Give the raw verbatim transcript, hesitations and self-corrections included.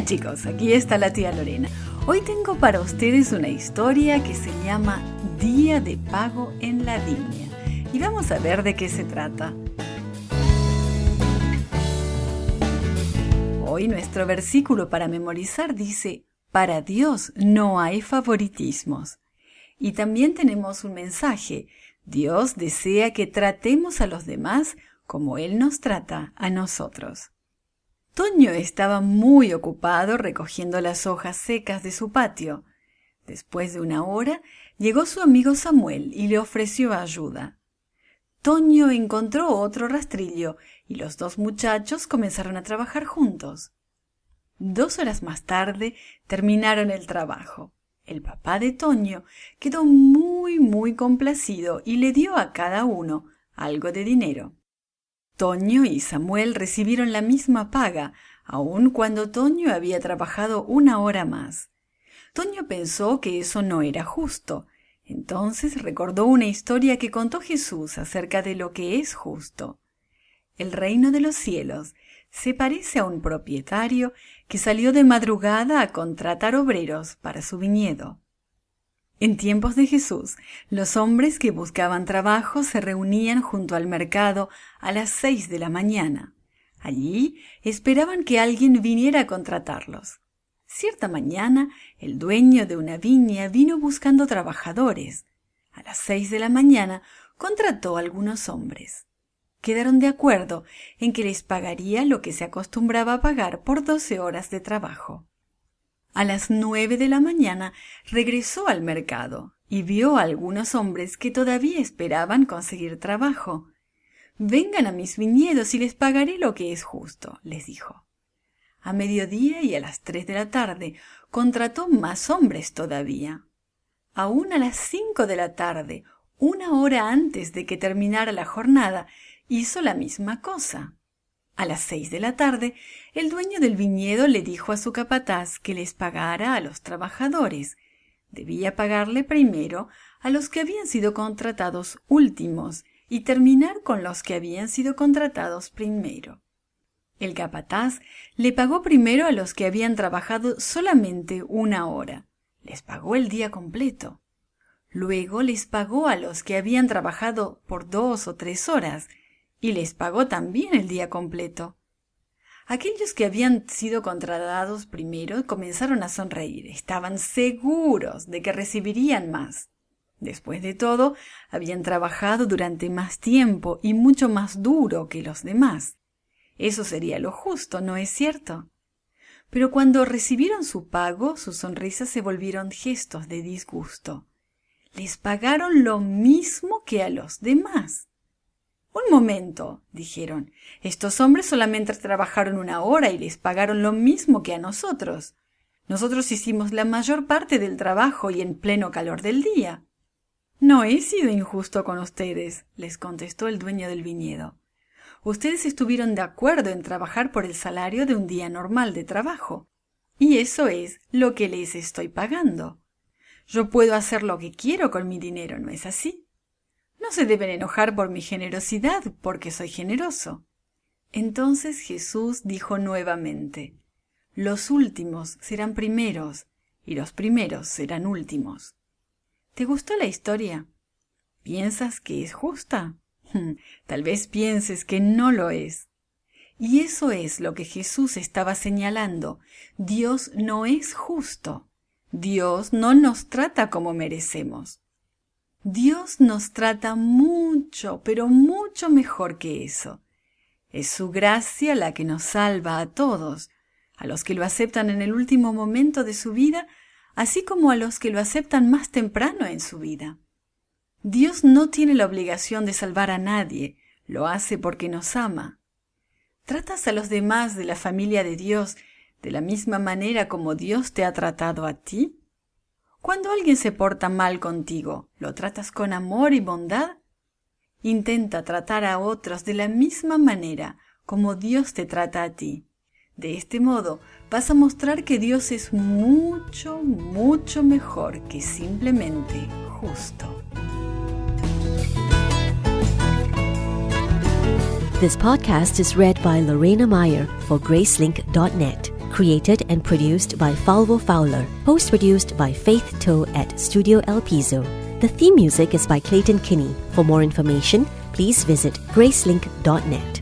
chicos, aquí está la tía Lorena. Hoy tengo para ustedes una historia que se llama Día de Pago en la Viña. Y vamos a ver de qué se trata. Hoy nuestro versículo para memorizar dice: para Dios no hay favoritismos. Y también tenemos un mensaje: Dios desea que tratemos a los demás como Él nos trata a nosotros. Toño estaba muy ocupado recogiendo las hojas secas de su patio. Después de una hora, llegó su amigo Samuel y le ofreció ayuda. Toño encontró otro rastrillo y los dos muchachos comenzaron a trabajar juntos. Dos horas más tarde terminaron el trabajo. El papá de Toño quedó muy, muy complacido y le dio a cada uno algo de dinero. Toño y Samuel recibieron la misma paga, aun cuando Toño había trabajado una hora más. Toño pensó que eso no era justo. Entonces recordó una historia que contó Jesús acerca de lo que es justo. El reino de los cielos se parece a un propietario que salió de madrugada a contratar obreros para su viñedo. En tiempos de Jesús, los hombres que buscaban trabajo se reunían junto al mercado a las seis de la mañana. Allí esperaban que alguien viniera a contratarlos. Cierta mañana, el dueño de una viña vino buscando trabajadores. A las seis de la mañana contrató a algunos hombres. Quedaron de acuerdo en que les pagaría lo que se acostumbraba a pagar por doce horas de trabajo. A las nueve de la mañana regresó al mercado y vio a algunos hombres que todavía esperaban conseguir trabajo. «Vengan a mis viñedos y les pagaré lo que es justo», les dijo. A mediodía y a las tres de la tarde contrató más hombres todavía. Aún a las cinco de la tarde, una hora antes de que terminara la jornada, hizo la misma cosa. A las seis de la tarde, el dueño del viñedo le dijo a su capataz que les pagara a los trabajadores. Debía pagarle primero a los que habían sido contratados últimos y terminar con los que habían sido contratados primero. El capataz le pagó primero a los que habían trabajado solamente una hora. Les pagó el día completo. Luego les pagó a los que habían trabajado por dos o tres horas y les pagó también el día completo. Aquellos que habían sido contratados primero comenzaron a sonreír. Estaban seguros de que recibirían más. Después de todo, habían trabajado durante más tiempo y mucho más duro que los demás. Eso sería lo justo, ¿no es cierto? Pero cuando recibieron su pago, sus sonrisas se volvieron gestos de disgusto. Les pagaron lo mismo que a los demás. «Un momento», dijeron, «estos hombres solamente trabajaron una hora y les pagaron lo mismo que a nosotros. Nosotros hicimos la mayor parte del trabajo y en pleno calor del día». «No he sido injusto con ustedes», les contestó el dueño del viñedo. «Ustedes estuvieron de acuerdo en trabajar por el salario de un día normal de trabajo, y eso es lo que les estoy pagando. Yo puedo hacer lo que quiero con mi dinero, ¿no es así? No se deben enojar por mi generosidad, porque soy generoso». Entonces Jesús dijo nuevamente: «Los últimos serán primeros, y los primeros serán últimos». ¿Te gustó la historia? ¿Piensas que es justa? Tal vez pienses que no lo es. Y eso es lo que Jesús estaba señalando. Dios no es justo. Dios no nos trata como merecemos. Dios nos trata mucho, pero mucho mejor que eso. Es su gracia la que nos salva a todos, a los que lo aceptan en el último momento de su vida, así como a los que lo aceptan más temprano en su vida. Dios no tiene la obligación de salvar a nadie, lo hace porque nos ama. ¿Tratas a los demás de la familia de Dios de la misma manera como Dios te ha tratado a ti? Cuando alguien se porta mal contigo, ¿lo tratas con amor y bondad? Intenta tratar a otros de la misma manera como Dios te trata a ti. De este modo, vas a mostrar que Dios es mucho, mucho mejor que simplemente justo. This podcast is read by Lorena Meyer for Gracelink dot net. Created and produced by Falvo Fowler. Post-produced by Faith Toe at Studio El Piso. The theme music is by Clayton Kinney. For more information, please visit gracelink dot net.